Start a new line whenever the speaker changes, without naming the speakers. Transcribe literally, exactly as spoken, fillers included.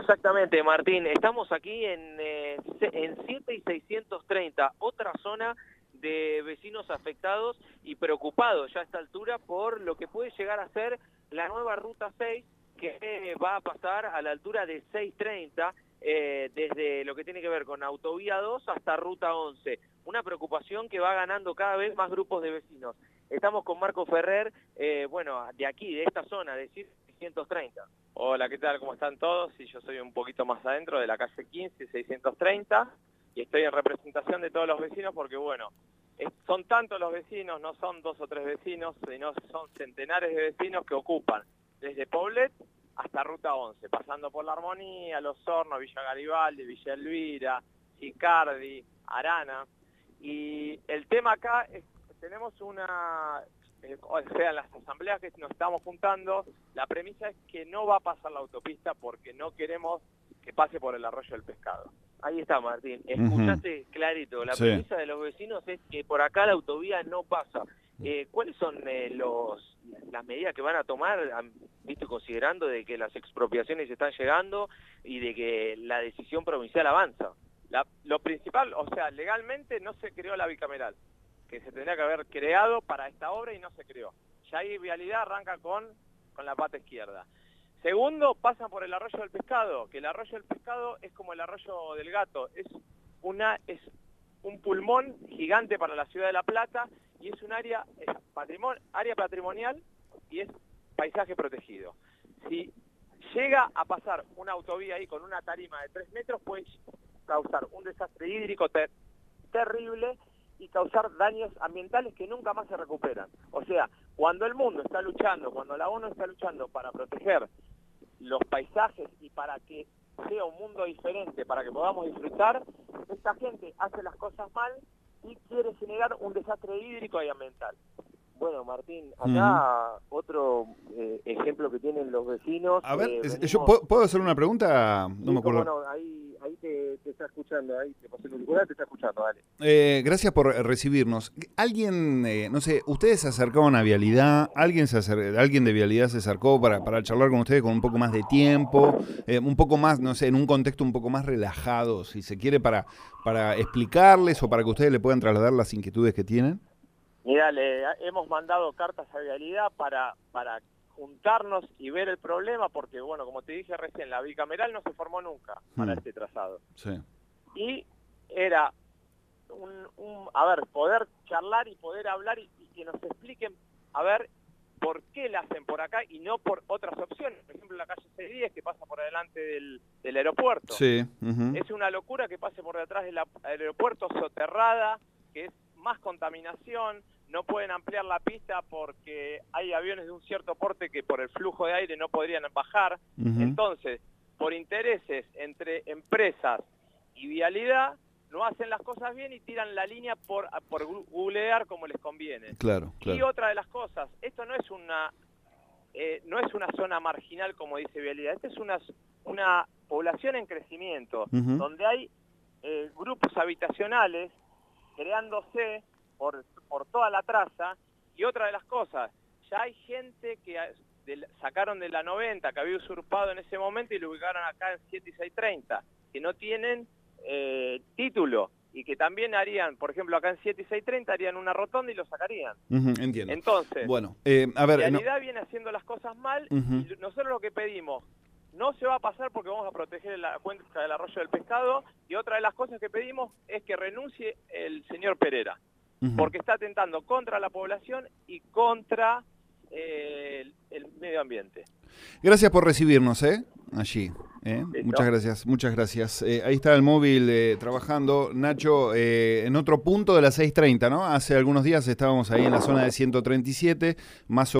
Exactamente, Martín. Estamos aquí en, eh, en siete y seiscientos treinta, otra zona de vecinos afectados y preocupados ya a esta altura por lo que puede llegar a ser la nueva Ruta seis, que eh, va a pasar a la altura de seiscientos treinta, eh, desde lo que tiene que ver con Autovía dos hasta Ruta once. Una preocupación que va ganando cada vez más grupos de vecinos. Estamos con Marco Ferrer, eh, bueno, de aquí, de esta zona, de seiscientos treinta.
Hola, ¿qué tal? ¿Cómo están todos? Sí, yo soy un poquito más adentro de la calle quince, seiscientos treinta, y estoy en representación de todos los vecinos porque, bueno, es, son tantos los vecinos, no son dos o tres vecinos, sino son centenares de vecinos que ocupan desde Poblet hasta Ruta once, pasando por La Armonía, Los Hornos, Villa Garibaldi, Villa Elvira, Icardi, Arana. Y el tema acá es que tenemos una... Eh, o sea, en las asambleas que nos estamos juntando, la premisa es que no va a pasar la autopista porque no queremos que pase por el arroyo del Pescado.
Ahí está, Martín. Escuchaste uh-huh. clarito. La sí. premisa de los vecinos es que por acá la autovía no pasa. Eh, ¿Cuáles son eh, los las medidas que van a tomar, visto considerando de que las expropiaciones están llegando y de que la decisión provincial avanza?
La, lo principal, o sea, legalmente no se creó la bicameral, que se tendría que haber creado para esta obra y no se creó. Ya ahí Vialidad arranca con, con la pata izquierda. Segundo, pasan por el arroyo del Pescado, que el arroyo del Pescado es como el arroyo del Gato, es una es un pulmón gigante para la ciudad de La Plata y es un área, es patrimonio, área patrimonial y es paisaje protegido. Si llega a pasar una autovía ahí con una tarima de tres metros, puede causar un desastre hídrico ter terrible y causar daños ambientales que nunca más se recuperan. O sea, cuando el mundo está luchando, cuando la ONU está luchando para proteger los paisajes y para que sea un mundo diferente, para que podamos disfrutar, esta gente hace las cosas mal y quiere generar un desastre hídrico y ambiental.
Bueno, Martín, acá uh-huh. otro eh, ejemplo que tienen los vecinos.
A ver,
eh,
venimos... ¿yo puedo, puedo hacer una pregunta? No
sí,
me acuerdo.
Bueno, ahí, ahí te, te está escuchando, ahí te pasé el auricular, te está escuchando, dale.
Eh, gracias por recibirnos. Alguien, eh, no sé, ustedes se acercaron a Vialidad, alguien se acer... alguien de Vialidad se acercó para, para charlar con ustedes con un poco más de tiempo, eh, un poco más, no sé, en un contexto un poco más relajado, si se quiere, para, para explicarles o para que ustedes le puedan trasladar las inquietudes que tienen.
Mira, le hemos mandado cartas a Vialidad para, para juntarnos y ver el problema, porque, bueno, como te dije recién, la bicameral no se formó nunca para hmm. este trazado.
Sí.
Y era, un, un, a ver, poder charlar y poder hablar y, y que nos expliquen, a ver, por qué la hacen por acá y no por otras opciones. Por ejemplo, la calle seiscientos diez, que pasa por delante del, del aeropuerto.
Sí. Uh-huh.
Es una locura que pase por detrás del aeropuerto, soterrada, que es más contaminación, no pueden ampliar la pista porque hay aviones de un cierto porte que por el flujo de aire no podrían bajar. Uh-huh. Entonces, por intereses entre empresas y Vialidad, no hacen las cosas bien y tiran la línea por, por googlear como les conviene.
Claro, claro.
Y otra de las cosas, esto no es una eh, no es una zona marginal como dice Vialidad, esta es una, una población en crecimiento, uh-huh. donde hay eh, grupos habitacionales creándose por, por toda la traza. Y otra de las cosas, ya hay gente que de, sacaron de la noventa, que había usurpado en ese momento y lo ubicaron acá en siete y seiscientos treinta, que no tienen eh, título y que también harían, por ejemplo, acá en siete y seiscientos treinta harían una rotonda y lo sacarían.
Uh-huh, entiendo.
Entonces,
bueno, eh, a ver,
la realidad
no...
viene haciendo las cosas mal
uh-huh.
y nosotros lo que pedimos, no se va a pasar porque vamos a proteger la cuenca del arroyo del Pescado, y otra de las cosas que pedimos es que renuncie el señor Pereira, uh-huh. porque está atentando contra la población y contra eh, el, el medio ambiente.
Gracias por recibirnos, ¿eh? Allí. ¿eh? Muchas gracias, muchas gracias. Eh, ahí está el móvil eh, trabajando. Nacho, eh, en otro punto de las seiscientos treinta, ¿no? Hace algunos días estábamos ahí en la zona de ciento treinta y siete, más o